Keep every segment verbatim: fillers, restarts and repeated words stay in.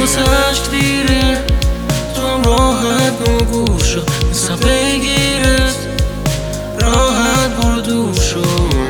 واسه عشق دیره، تو هم راحت نگو شو نیستم بگیرت، راحت برو دور شو.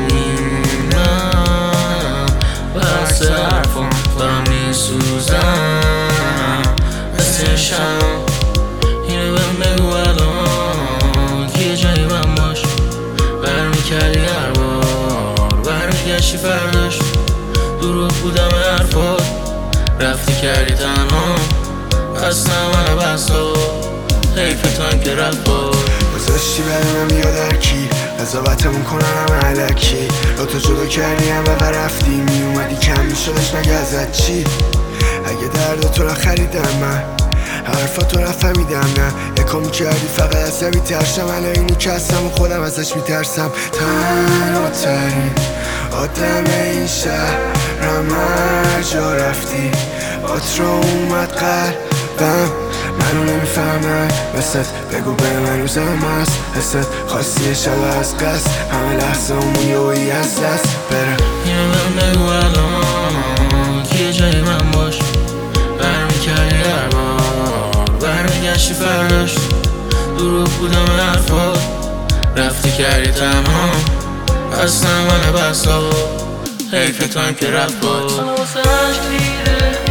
میمونم بحث حرفم دارم میسوزم مثل شم. اینو بهم بگو الان که یه جایی من باش، برمیکردی هر بار برمیگشتی فرداش، دروغ بودم حرفات رفتی کردی تنها، بستم من بسا حیف تو هم که رفت باش. گذاشتی برمم یادرکی قضاوتمون کنن همه علکی، با تو جدا کردی هم و رفتی میومدی کم میشدش مگه ازت چی؟ اگه درد تو را خریدم من حرفا تو را فهمیدم نه یکا میکردی فقط از میترسم، الان اینی که هستم و خودم ازش میترسم. تنها ترین آدم این شهرم هر جا رفتی بات را اومد قلبم، منو نمیفهمن مثلت بگو به من روزم هست حست خواستی شب از قصد همه لحظه همون یوی از دست بره. اینو بهم بگو الان که یه جایی من باش، برمیکردی هر بار برمیگشتی فرداش، دروغ بودم حرفات رفتی کردی تنها، بستم من بسا حیف تو هم که رفت باش. واسه عشق دیره